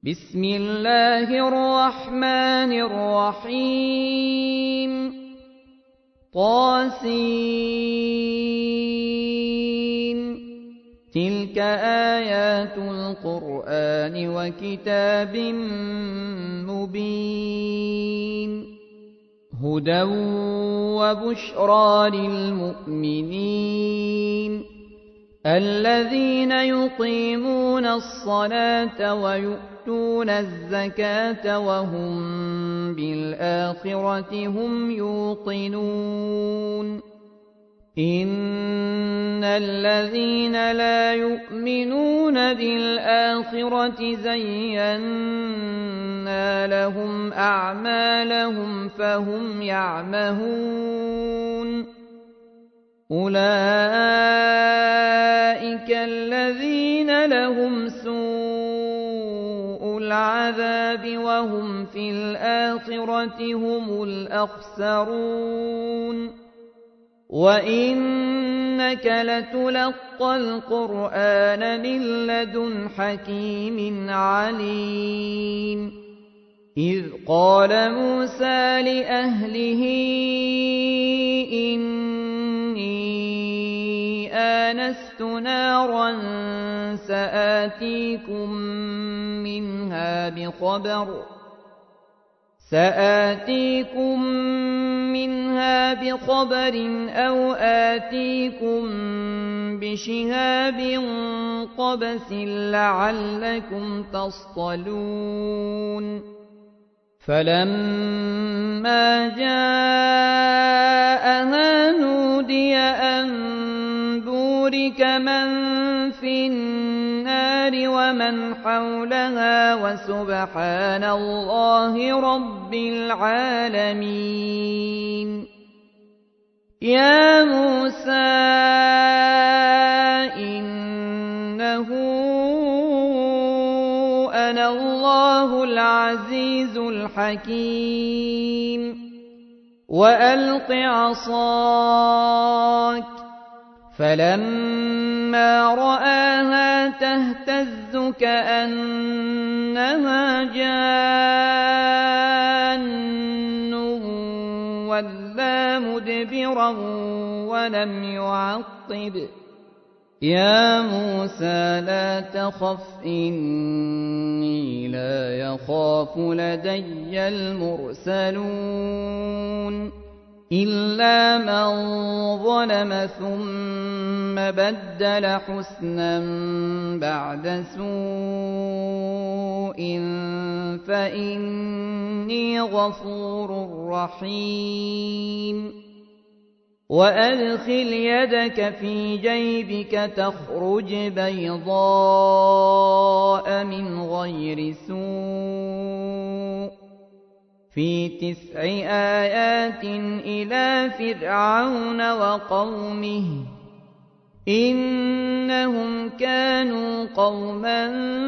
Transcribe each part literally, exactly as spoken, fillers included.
بسم الله الرحمن الرحيم طاسين تلك آيات القرآن وكتاب مبين هدى وبشرى للمؤمنين الذين يقيمون الصلاة ويؤتون الزكاة وهم بالآخرة هم يوقنون إن الذين لا يؤمنون بالآخرة زينا لهم أعمالهم فهم يعمهون أولئك الذين لهم سوء العذاب وهم في الآخرة هم الأخسرون وإنك لتلقى القرآن من لدن حكيم عليم إذ قال موسى لأهله إني آنست نارا سآتيكم منها بخبر سآتيكم منها بخبر أو آتيكم بشهاب قبس لعلكم تصطلون فلما جاءها نودي أن بورك من في النار ومن حولها وسبحان الله رب العالمين يا موسى إنه أنا الله العزيز الحكيم وألق عصاك فلما رآها تهتز كأنها جان ولا مدبرا ولم يعقب يا موسى لا تخف إني لا يخاف لدي المرسلون إلا من ظلم ثم بدل حسنا بعد سوء فإني غفور رحيم وأدخل يدك في جيبك تخرج بيضاء من غير سوء في تسع آيات إلى فرعون وقومه إنهم كانوا قوما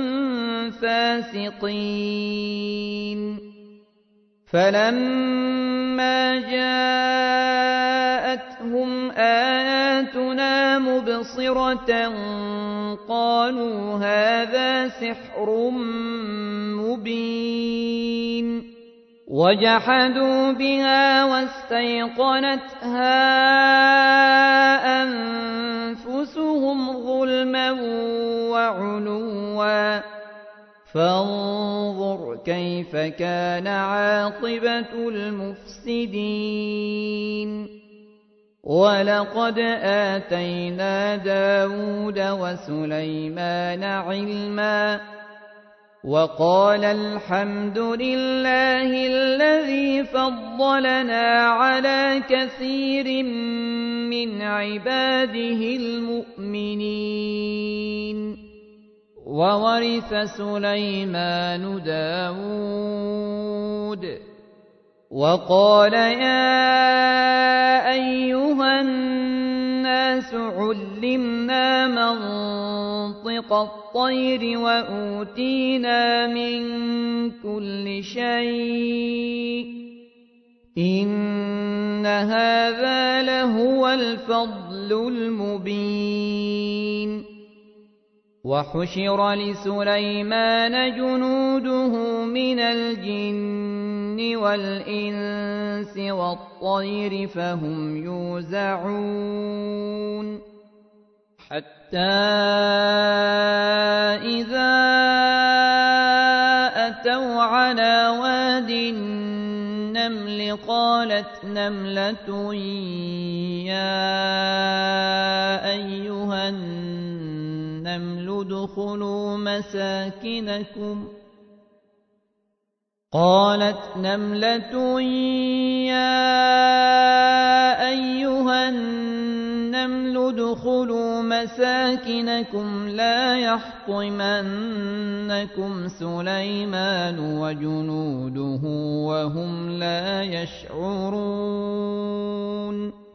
فاسقين فلما جاءتهم آياتنا مبصرة قالوا هذا سحر مبين وجحدوا بها واستيقنتها أنفسهم ظلما وعلوا فانظر كيف كان عاقبة المفسدين ولقد آتينا داود وسليمان علما وقال الحمد لله الذي فضلنا على كثير من عباده المؤمنين وورث سليمان داود وقال يا أيها الناس علمنا منطق الطير وأوتينا من كل شيء إن هذا لهو الفضل المبين وحشر لسليمان جنوده من الجن والإنس والطير فهم يوزعون حتى إذا أتوا على واد النمل قالت نملة يا أيها النمل ادخلوا مساكنكم قالت نملة يا أيها النمل ادخلوا مساكنكم لا يحطمنكم سليمان وجنوده وهم لا يشعرون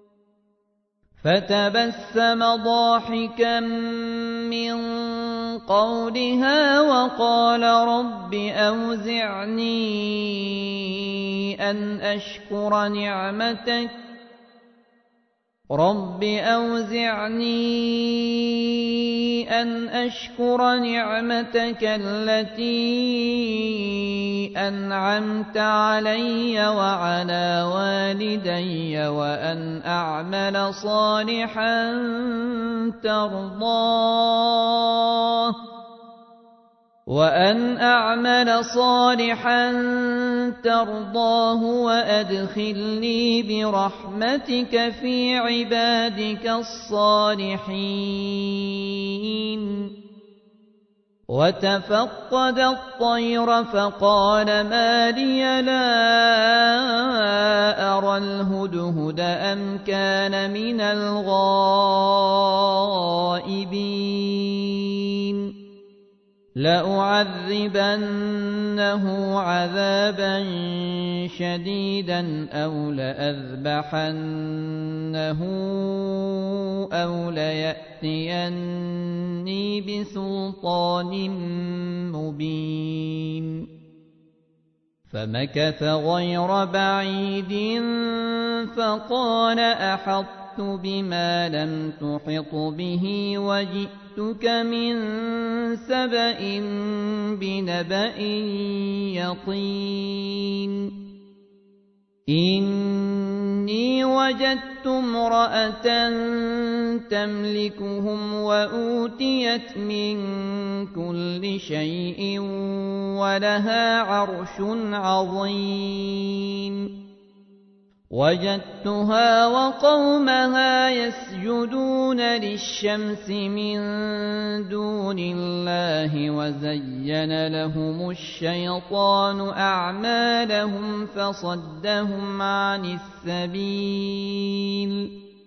فتبسم ضاحكا من قولها وقال رب أوزعني أن أشكر نعمتك رب أوزعني أن أشكر نعمتك التي أنعمت علي وعلى والدي وأن أعمل صالحا ترضاه وأن أعمل صالحا ترضاه وأدخلني برحمتك في عبادك الصالحين وتفقد الطير فقال ما لي لا أرى الهدهد أم كان من الغائبين لأعذبنه عذابا شديدا أو لأذبحنه أو ليأتيني بسلطان مبين فمكث غير بعيد فقال أحطت بما لم تحط به وجئتك من سبأ بنبأ يقين إني وجدت امرأة تملكهم وأوتيت من كل شيء ولها عرش عظيم وجدتها وقومها يسجدون للشمس من دون الله وزين لهم الشيطان أعمالهم فصدهم عن السبيل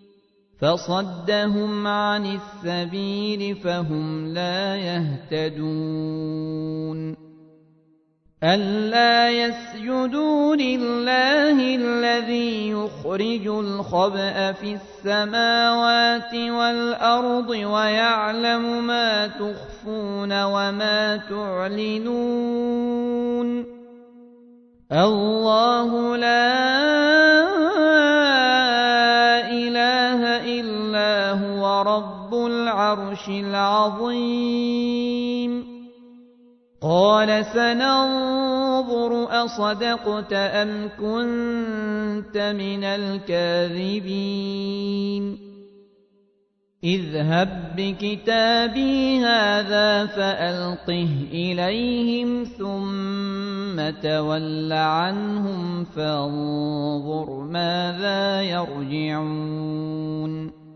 فصدهم عن السبيل فهم لا يهتدون ألا يسجدوا لله الذي يخرج الخبأ في السماوات والأرض ويعلم ما تخفون وما تعلنون الله لا إله إلا هو رب العرش العظيم قال سننظر أصدقت أم كنت من الكاذبين اذهب بكتابي هذا فألقه إليهم ثم تول عنهم فانظر ماذا يرجعون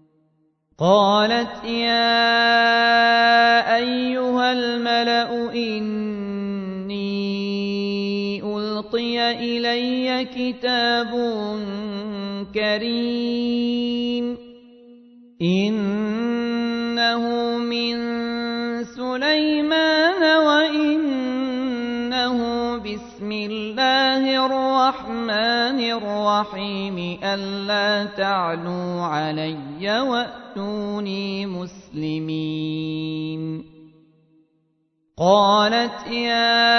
قالت يا أيها الملأ إني ألقي إلي كتاب كريم إنه من سليمان وإنه بسم الله الرحمن الرحيم ألا تعلوا علي وأتوني مسلمين قالت يا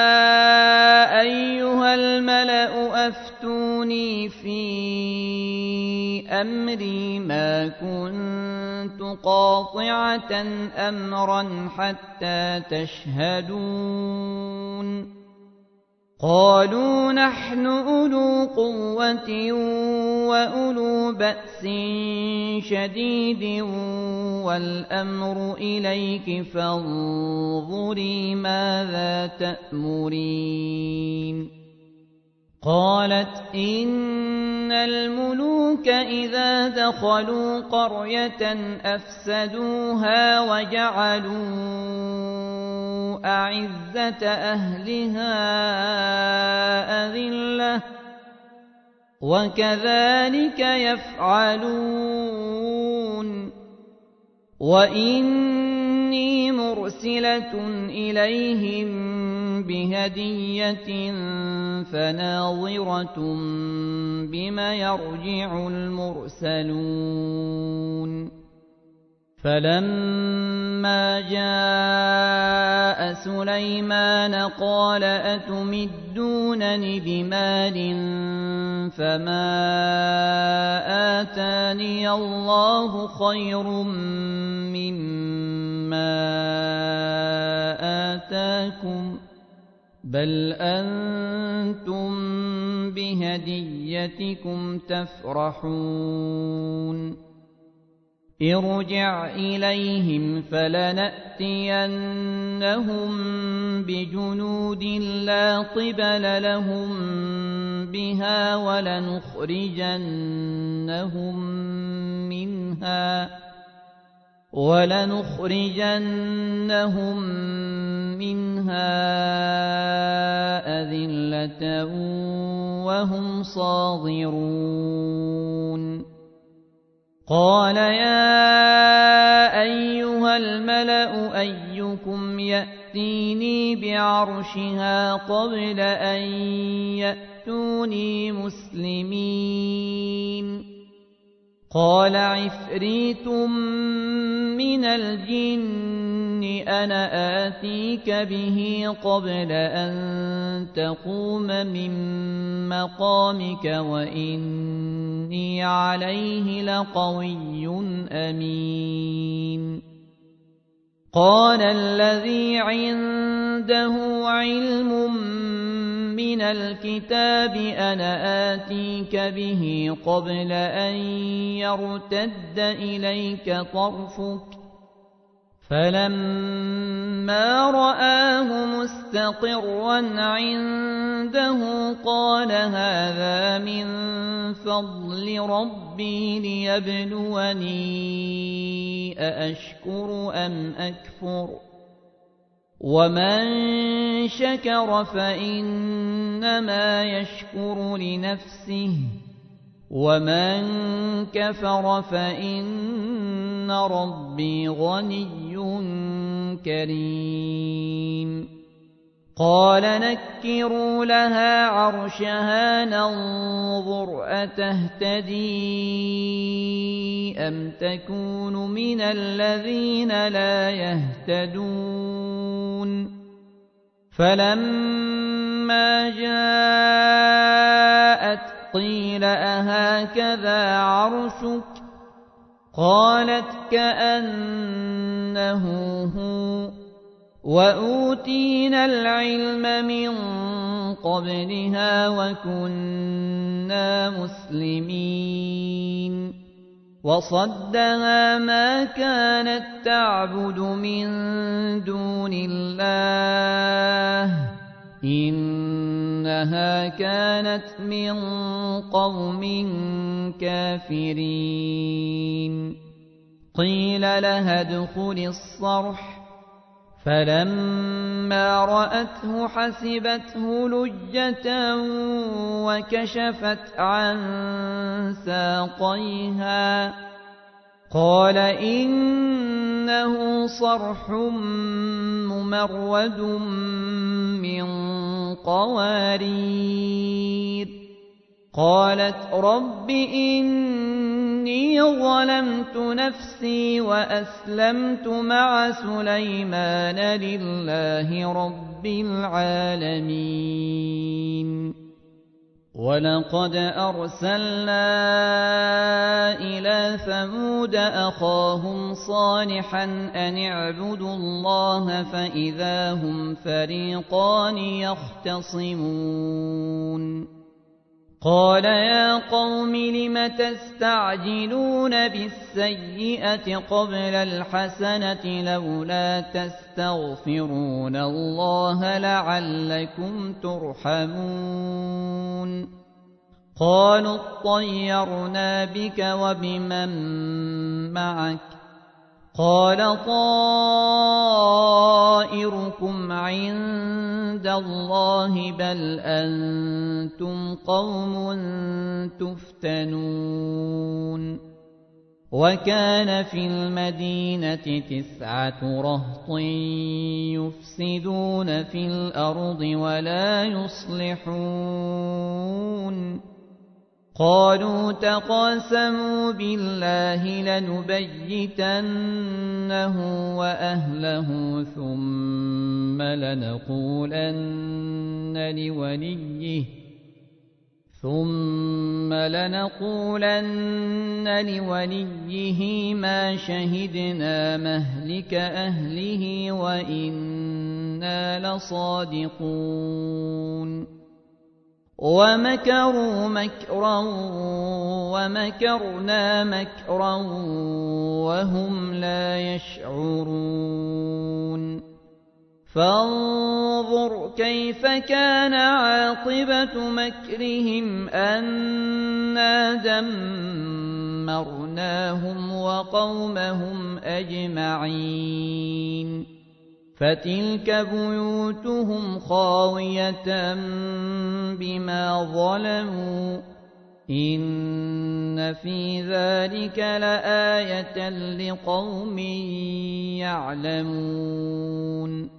أيها الملأ أفتوني في أمري ما كنت قاطعة أمرا حتى تشهدون قالوا نحن أولو قوة وأولو بأس شديد والأمر إليك فانظري ماذا تأمرين قالت إن الملوك إذا دخلوا قرية أفسدوها وجعلوا أعزة أهلها أذلة وكذلك يفعلون وإني مرسلة إليهم بهدية فناظرة بما يرجع المرسلون فلما جاء سليمان قال أتمدونني بمال فما آتاني الله خير مما آتاكم بل أنتم بهديتكم تفرحون ارجع إليهم فلنأتينهم بجنود لا قبل لهم بها ولنخرجنهم منها ولنخرجنهم منها أذلة وهم صاغرون قال يا أيها الملأ أيكم يأتيني بعرشها قبل أن يأتوني مسلمين قال عفريت من الجن أنا آتيك به قبل أن تقوم من مقامك وإني عليه لقوي أمين قال الذي عنده علم من الكتاب أنا آتيك به قبل أن يرتد إليك طرفك فلما رآه مستقرا عنده قال هذا من فضل ربي ليبلوني أأشكر أم أكفر ومن شكر فإنما يشكر لنفسه ومن كفر فإن ربي غني كريم قال نكروا لها عرشها ننظر أتهتدي أم تكون من الذين لا يهتدون فلما جاءت قيل أهكذا عرشك قالت كأنه هو وأوتينا العلم من قبلها وكنا مسلمين وصدها ما كانت تعبد من دون الله إنها كانت من قوم كافرين قيل لها ادخل الصرح فلما رأته حسبته لجة وكشفت عن ساقيها قال إنه صرح ممرد من قوارير قالت رب إني ظلمت نفسي وأسلمت مع سليمان لله رب العالمين وَلَقَدْ أَرْسَلْنَا إِلَىٰ ثَمُودَ أَخَاهُمْ صَالِحًا أَنِ اعْبُدُوا اللَّهَ فَإِذَا هُمْ فَرِيقَانِ يَخْتَصِمُونَ قَالَ يَا قَوْمِ لِمَ تَسْتَعْجِلُونَ بِالسَّيِّئَةِ قَبْلَ الْحَسَنَةِ ۖ لَوْلَا تَسْتَغْفِرُونَ اللَّهَ لَعَلَّكُمْ تُرْحَمُونَ قَالُوا اطَّيَّرْنَا بِكَ وَبِمَن مَّعَكَ ۚ قَالَ طَائِرُكُمْ عِندَ اللَّهِ ۖ بَلْ أَنتُمْ قَوْمٌ تُفْتَنُونَ وَكَانَ فِي الْمَدِينَةِ تِسْعَةُ رَهْطٍ يُفْسِدُونَ فِي الْأَرْضِ وَلَا يُصْلِحُونَ قَالُوا تَقَاسَمُوا بِاللَّهِ لَنُبَيِّتَنَّهُ وَأَهْلَهُ ثُمَّ لَنَقُولَنَّ لِوَلِيِّهِ ثُمَّ لَنَقُولَنَّ لِوَلِيِّهِ مَا شَهِدْنَا مَهْلِكَ أَهْلِهِ وَإِنَّا لَصَادِقُونَ وَمَكَرُوا مَكْرًا وَمَكَرْنَا مَكْرًا وَهُمْ لَا يَشْعُرُونَ فَانظُرْ كَيْفَ كَانَ عَاقِبَةُ مَكْرِهِمْ أَنَّا دَمَّرْنَاهُمْ وَقَوْمَهُمْ أَجْمَعِينَ فَتِلْكَ بُيُوتُهُمْ خَاوِيَةً بِمَا ظَلَمُوا ۗ إِنَّ فِي ذَلِكَ لَآيَةً لِقَوْمٍ يَعْلَمُونَ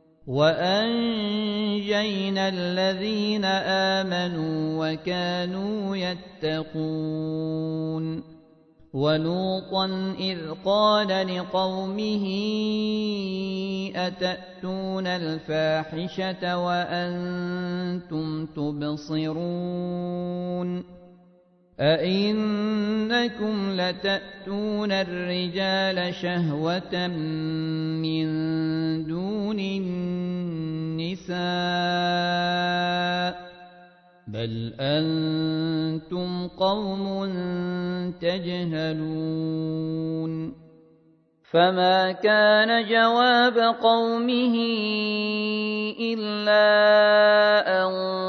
وَأَنجَيْنَا الَّذِينَ آمَنُوا وَكَانُوا يَتَّقُونَ وَلُوطًا إِذْ قَالَ لِقَوْمِهِ أَتَأْتُونَ الْفَاحِشَةَ وَأَنتُمْ تُبْصِرُونَ أَئِنَّكُمْ لَتَأْتُونَ الرِّجَالَ شَهْوَةً مِّن دُونِ النِّسَاءِ بَلْ أَنتُمْ قَوْمٌ تَجْهَلُونَ فَمَا كَانَ جَوَابَ قَوْمِهِ إِلَّا أَن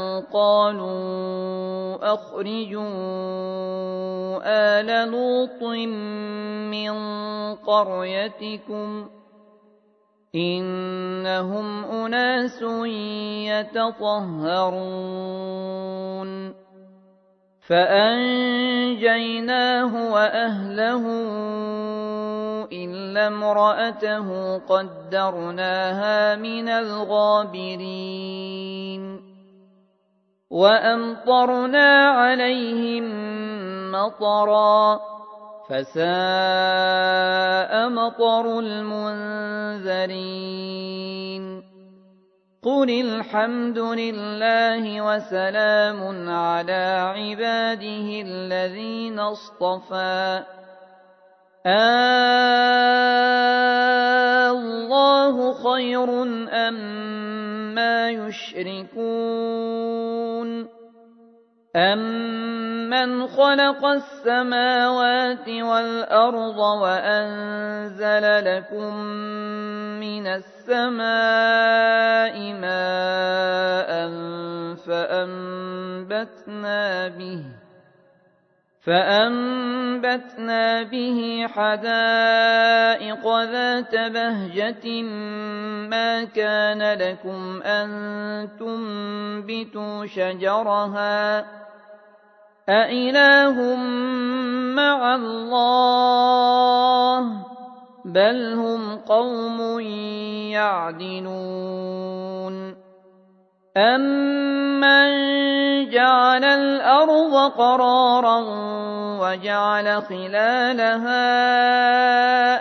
قَالُوا أَخْرِجُوا آلَ لُوطٍ مِّن قَرْيَتِكُمْ ۖ إِنَّهُمْ أُنَاسٌ يَتَطَهَّرُونَ فَأَنجَيْنَاهُ وَأَهْلَهُ إِلَّا امْرَأَتَهُ قَدَّرْنَاهَا مِنَ الْغَابِرِينَ وَأَمْطَرْنَا عَلَيْهِم مَّطَرًا ۖ فَسَاءَ مَطَرُ الْمُنذَرِينَ قُلِ الْحَمْدُ لِلَّهِ وَسَلَامٌ عَلَىٰ عِبَادِهِ الَّذِينَ اصْطَفَىٰ آللَّهُ خَيْرٌ أَمَّا يُشْرِكُونَ أَمَّنْ خَلَقَ السَّمَاوَاتِ وَالْأَرْضَ وَأَنزَلَ لَكُم مِّنَ السَّمَاءِ مَاءً فَأَنبَتْنَا بِهِ فَأَنبَتْنَا بِهِ حَدَائِقَ ذَاتَ بَهْجَةٍ مَّا كَانَ لَكُمْ أَن تُنبِتُوا شَجَرَهَا ۗ أَإِلَٰهٌ مَّعَ اللَّهِ ۚ بَلْ هُمْ قَوْمٌ يَعْدِلُونَ أَمَّن جَعَلَ الْأَرْضَ قَرَارًا وَجَعَلَ خِلَالَهَا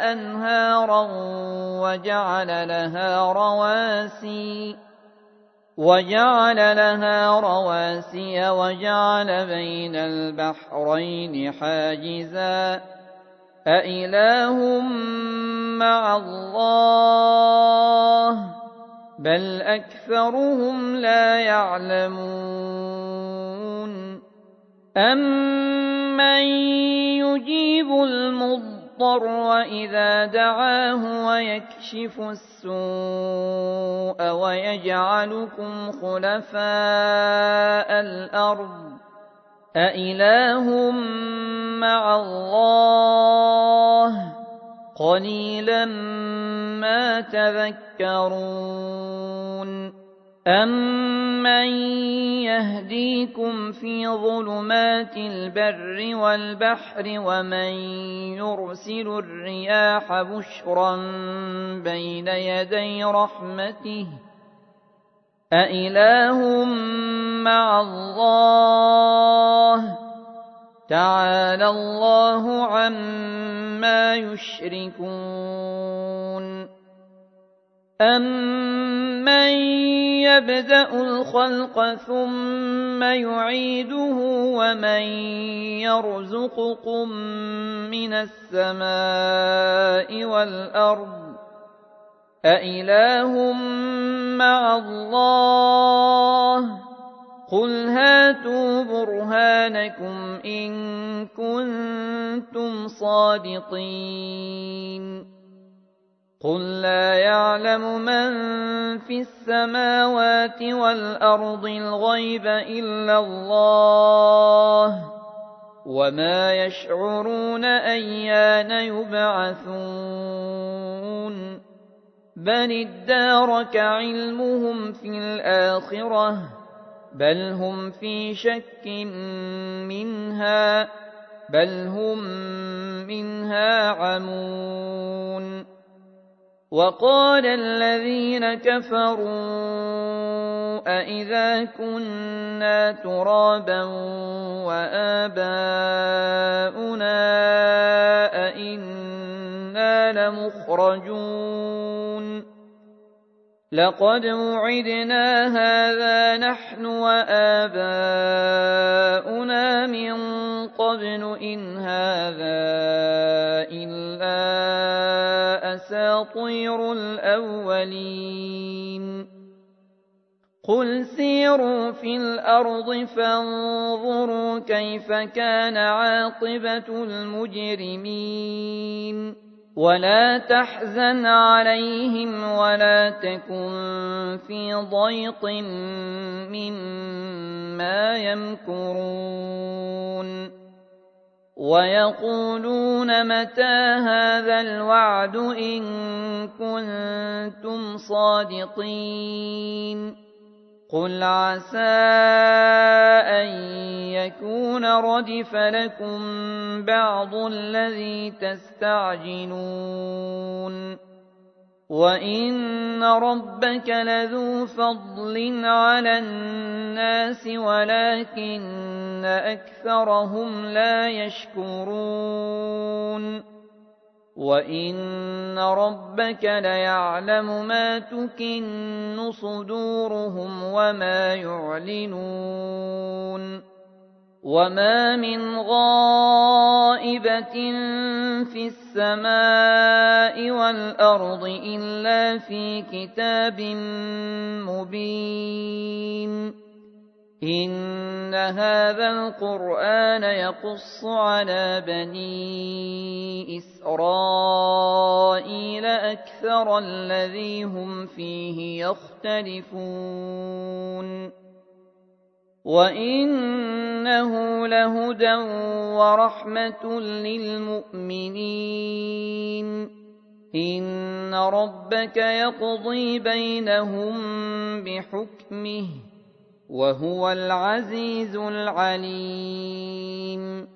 أَنْهَارًا وَجَعَلَ لَهَا رَوَاسِيَ وجعل لها رواسي وجعل بين البحرين حاجزا أإله مع الله بل أكثرهم لا يعلمون أمن يجيب المضطر إذا دعاه ويكشف السوء ويجعلكم خلفاء الأرض أإله مع الله قليلا ما تذكرون أمن يهديكم في ظلمات البر والبحر ومن يرسل الرياح بشرا بين يدي رحمته أإله مع الله تعالى الله عما يشركون أمن يبدأ الخلق ثم يعيده ومن يرزقكم من السماء والأرض أإله مع الله قل هاتوا برهانكم إن كنتم صادقين قل لا يعلم من في السماوات والأرض الغيب إلا الله وما يشعرون أيان يبعثون بل ادارك علمهم في الآخرة بل هم في شك منها بل هم منها عمون وقال الذين كفروا أإذا كنا ترابا وآباؤنا أإنا لمخرجون لقد وعدنا هذا نحن وآباؤنا من قبل إن هذا إلا أساطير الأولين قل سيروا في الأرض فانظروا كيف كان عاقبة المجرمين ولا تحزن عليهم ولا تكن في ضيق مما يمكرون ويقولون متى هذا الوعد إن كنتم صادقين قل عسى أن يكون ردف لكم بعض الذي تستعجلون وإن ربك لذو فضل على الناس ولكن أكثرهم لا يشكرون وإن ربك ليعلم ما تكن صدورهم وما يعلنون وما من غائبة في السماء والأرض إلا في كتاب مبين إن هذا القرآن يقص على بني إسرائيل أكثر الذي هم فيه يختلفون وإنه لهدى ورحمة للمؤمنين إن ربك يقضي بينهم بحكمه وهو العزيز العليم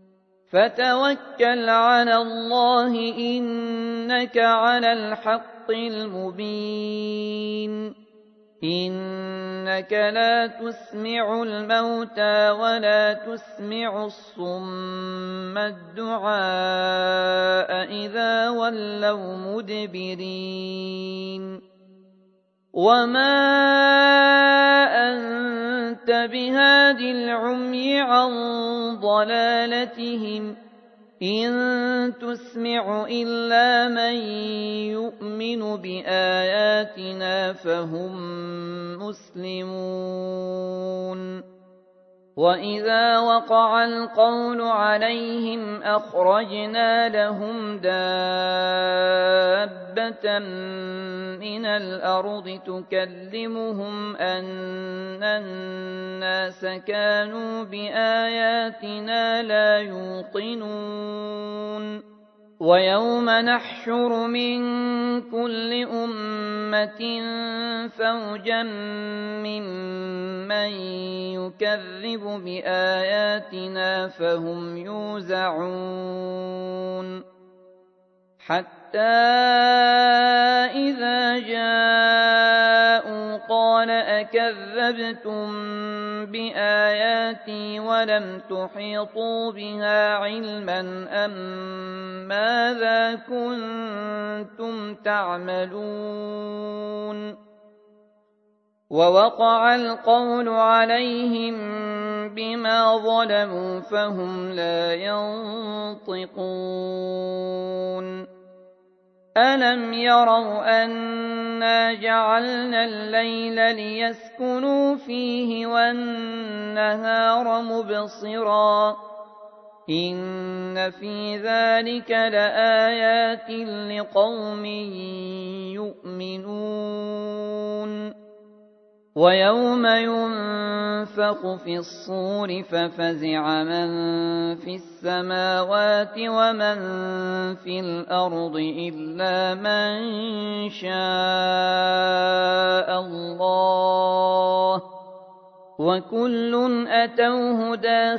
فتوكل على الله إنك على الحق المبين إنك لا تسمع الموتى ولا تسمع الصم الدعاء إذا ولوا مدبرين وما أنت بهاد العمي عن ضلالتهم إن تسمع إلا من يؤمن بآياتنا فهم مسلمون وإذا وقع القول عليهم أخرجنا لهم دابة من الأرض تكلمهم أن الناس كانوا بآياتنا لا يوقنون ويوم نحشر من كل أمة فوجا ممن يكذب بآياتنا فهم يوزعون حتى إذا جاءوا قال أكذبتم بآياتي ولم تحيطوا بها علما أم ماذا كنتم تعملون ووقع القول عليهم بما ظلموا فهم لا ينطقون ألم يروا أنا جعلنا الليل ليسكنوا فيه والنهار مبصرا إن في ذلك لآيات لقوم يؤمنون ويوم ينفخ في الصور ففزع من في السماوات ومن في الأرض إلا من شاء الله وكل أتوه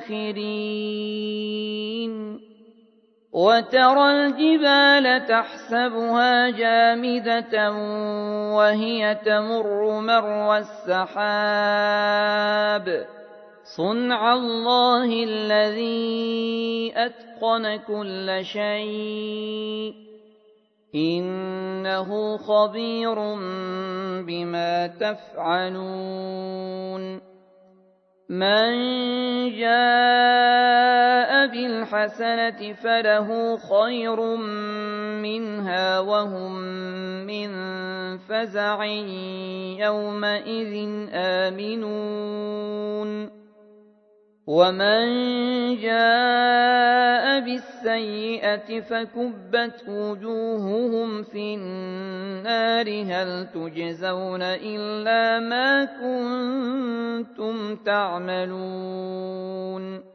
داخرين وترى الجبال تحسبها جامدة وهي تمر مر السحاب صنع الله الذي أتقن كل شيء إنه خبير بما تفعلون من جاء بالحسنة فله خير منها وهم من فزع يومئذ آمنون ومن جاء بالسيئة فكبت وجوههم في النار هل تجزون إلا ما كنتم تعملون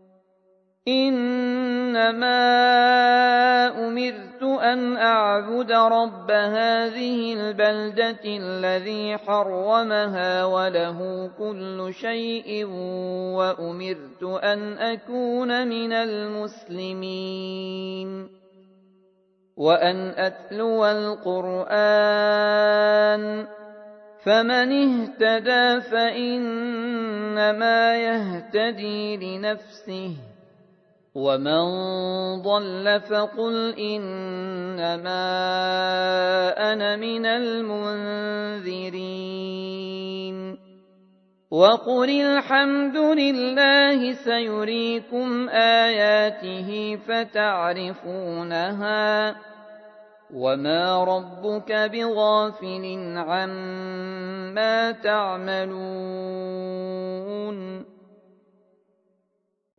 إنما أمرت أن أعبد رب هذه البلدة الذي حرمها وله كل شيء وأمرت أن أكون من المسلمين وأن أتلو القرآن فمن اهتدى فإنما يهتدي لنفسه ومن ضل فقل إنما أنا من المنذرين وقل الحمد لله سيريكم آياته فتعرفونها وما ربك بغافل عما تعملون